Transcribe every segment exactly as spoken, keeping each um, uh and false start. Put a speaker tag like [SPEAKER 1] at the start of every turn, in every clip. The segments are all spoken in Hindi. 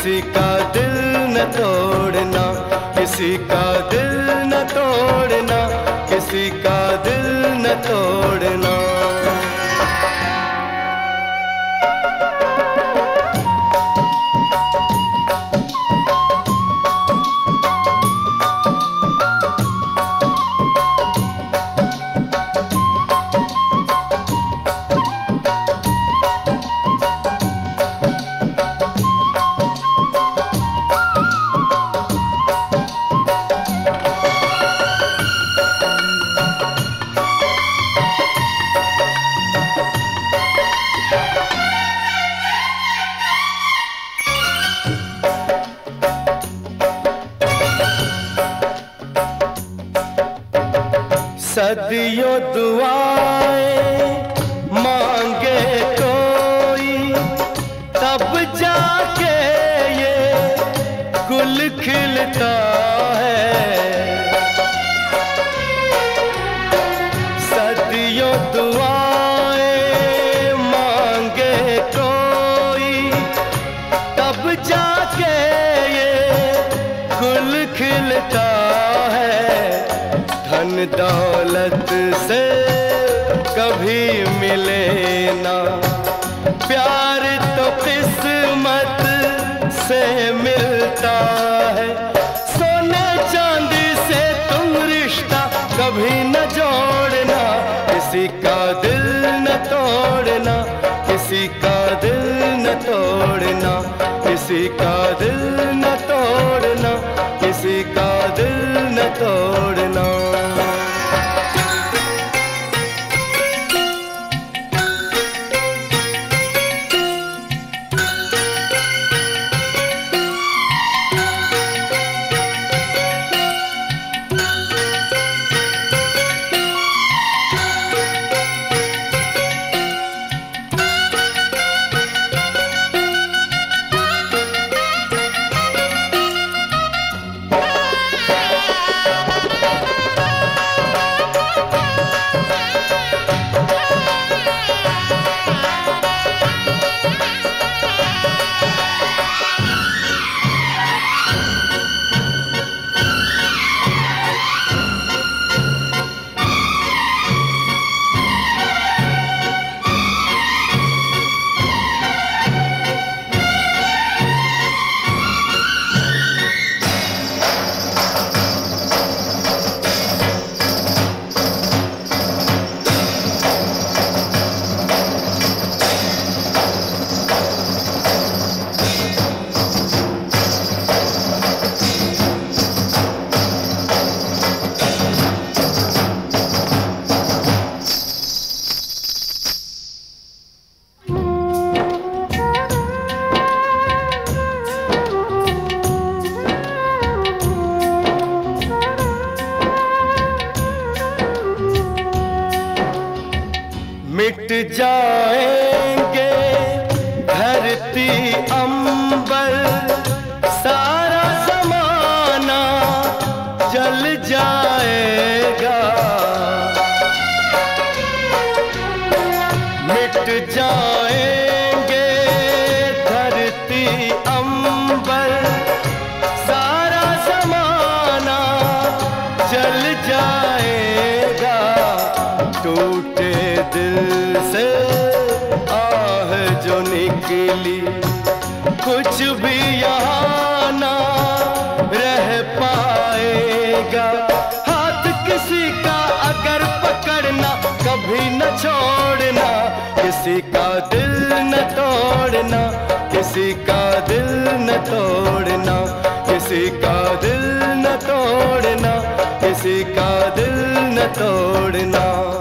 [SPEAKER 1] किसी का दिल न तोड़ना, किसी का दिल न तोड़ना, किसी का दिल न तोड़ना। सदियों दुआएं मांगे कोई, तब जाके ये गुल खिलता है। सदियों दुआएं मांगे कोई, तब जाके ये गुल खिलता है। धन दौलत से कभी मिले ना, प्यार तो किस्मत से मिलता है। सोने चांदी से तुम रिश्ता कभी न जोड़ना, किसी का दिल न तोड़ना, किसी का दिल न तोड़ना, किसी का दिल न तोड़ना, किसी का दिल न तोड़ना। मिट जाएंगे धरती अंबर, सारा ज़माना जल जाएगा। मिट जाएंगे धरती अंबर, सारा ज़माना जल जाएगा। टूटे दिल से आह जो निकली, कुछ भी यहाँ ना रह पाएगा। हाथ किसी का अगर पकड़ना, कभी न छोड़ना, किसी का दिल न तोड़ना, किसी का दिल न तोड़ना, किसी का दिल न तोड़ना, किसी का दिल न तोड़ना।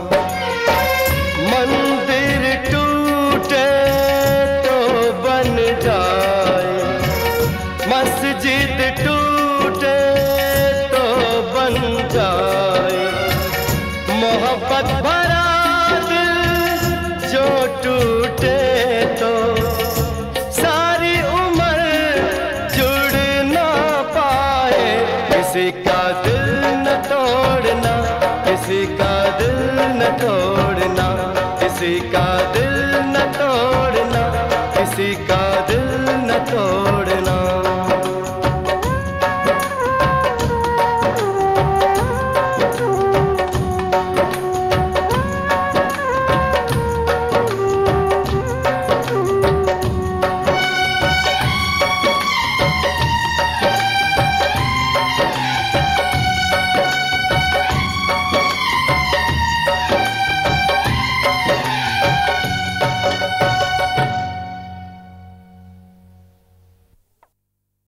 [SPEAKER 1] मंदिर टूटे तो बन जाए, मस्जिद टूटे तो बन जाए। मोहब्बत भरा दिल जो टूटे तो सारी उम्र जुड़ ना पाए। किसी का दिल न तोड़ना, किसी का दिल न तोड़ना, किसी का दिल न तोड़ना,